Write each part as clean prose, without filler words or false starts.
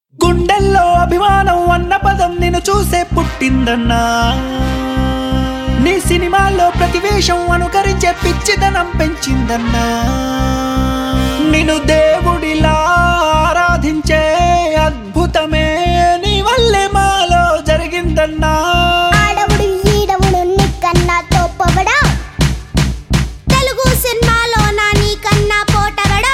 గుండెల్లో అభిమానం అన్న పదం నిన్ను చూసే పుట్టిందన్నా. నీ సినిమాల్లో ప్రతివేషం అనుకరించే పిచ్చిదనం పెంచిందన్నా. నిన్ను దేవుడిలా ఆరాధించే అద్భుతమే నీ వల్లే మాలో జరిగిందన్నా. ఆడవుడు ఈడవుడు నీకన్నా తోపవడా, తెలుగు సినిమాలో నా నీకన్నా పోటగడా.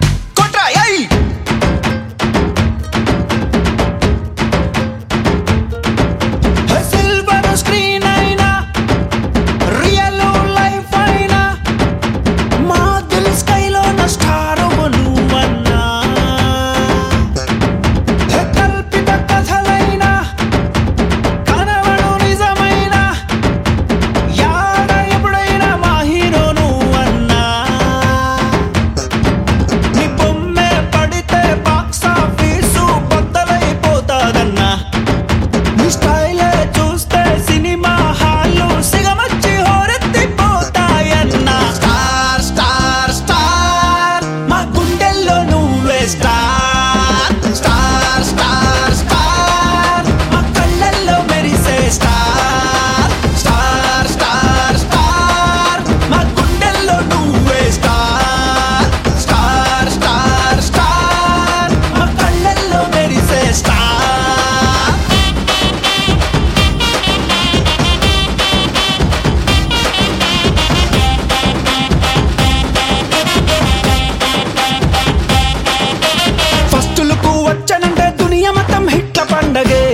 సిల్వర్ స్క్రీన్ అయినా రియల్ లైఫ్ అయినా మా దిల్ స్కైలో నా స్టార్ నువ్వన్నా. కల్పిత కథలైనా కనవడు నిజమైన యాడ ఎప్పుడైనా మా హీరో నువ్వన్నా. నీ బొమ్మే పడితే బాక్స్ ఆఫీసు బద్దలైపోతాదన్నా. నీ స్టైలే చూస్తే సినిమా హాలు సిగమచ్చి హోరెత్తిపోతాయన్నా. స్టార్ స్టార్ స్టార్ మా గుండెల్లో నువ్వే స్టార్. స్టార్ స్టార్ స్టార్ మా కళ్ళల్లో మెరిసే స్టార్. స్టార్ స్టార్ స్టార్ మా గుండెల్లో నువ్వే స్టార్. స్టార్ స్టార్ స్టార్ మా కళ్ళల్లో మెరిసే స్టార్. ఫస్ట్ లుక్ వచ్చనంటే దునియా మొత్తం హిట్ల పండగే.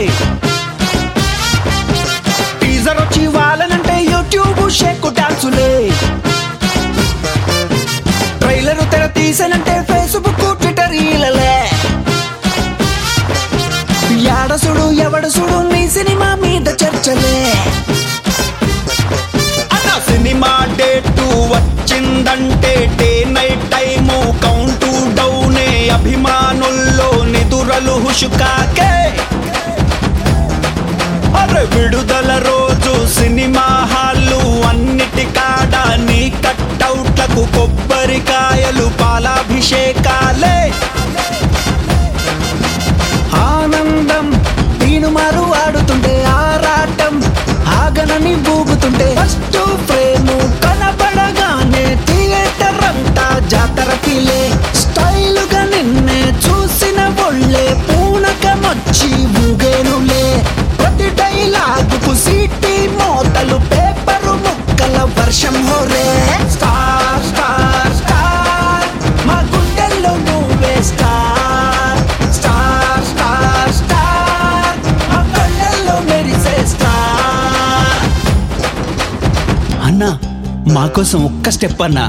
టీజర్ వచ్చి వాళ్ళనంటే యూట్యూబ్ షేక్ డాన్సులే. ట్రైలర్ తెర తీసనంటే ఫేస్బుక్ ట్విట్టర్ ఈలలే. యాడసుడు ఎవడసుడు నీ సినిమా మీద చర్చలే. అన్న సినిమా డేటు వచ్చిందంటే డే నైట్ టైము కౌంటు డౌనే. అభిమానుల్లో నిదురలు హుషుకాకే. అరే విడుదల రోజు సినిమా హాళ్ళు అన్నిటికాడ నీ కట్అవుట్లకు కొబ్బరికాయలు పాలాభిషేకాలే. ఆనందం తీనుమారు ఆడుతుంటే ఆరాటం ఆగనని బూగుతుంటే ఫస్ట్ ఫ్రేము కనబడగానే థియేటర్ అంతా జాతరకిలే. స్టైలుగా నిన్నే చూసిన ఒళ్ళే పూనకమొచ్చి ఊగేనులే. ప్రతి డైలాగుకు సీటీ మోతలు పేపరు ముక్కల వర్షం హోరే. స్టార్ స్టార్ స్టార్ మా గుండెల్లో నువ్వే స్టార్. స్టార్ స్టార్ స్టార్ మా కళ్ళల్లో మెరిసే స్టార్. అన్నా మా కోసం ఒక్క స్టెప్ అన్నా.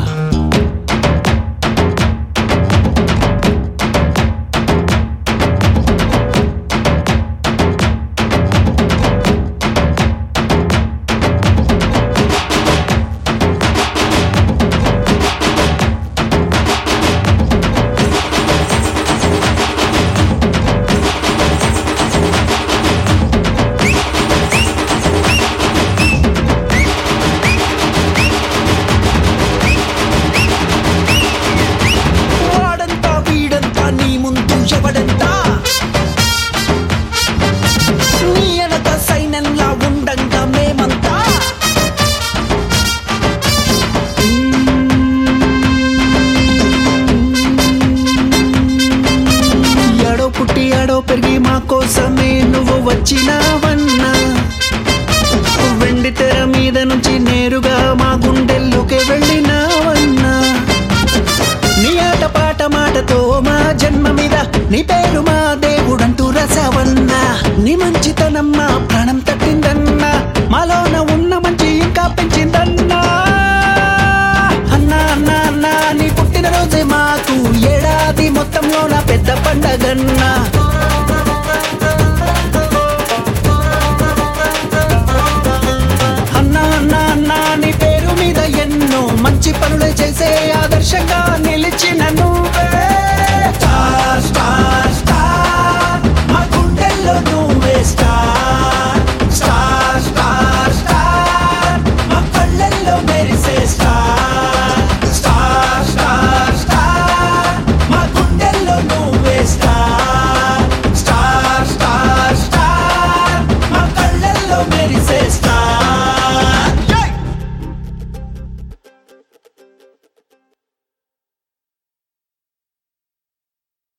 వాడంతా వీడంతా నీ ముందు ఎవడంతా. నీ వెనక సైన్యంలా ఉండంగా మేమంతా. ఎడో పుట్టి ఎడో పెరిగి మా కోసమే నువ్వు వచ్చినావన్నా. వెండి తెర మీద నుంచి నేరుగా మా గుండెల్లోకి వెళ్ళినావన్నా. నీ ఆట పాట మాటతో మా జన్మ మీద నీ పేరు మా దేవుడంటూ రసావన్నా. నీ మంచితనం మా ప్రాణం తట్టిందన్నా. మాలోన ఉన్న మంచి ఇంకా పెంచిందన్నా. అన్నా అన్నా అన్నా నీ పుట్టినరోజే మాకు ఏడాది మొత్తంలో నా పెద్ద పండగన్నా. అన్నా అన్నా అన్నా నీ పేరు మీద ఎన్నో మంచి పనులు చేసే ఆదర్శంగా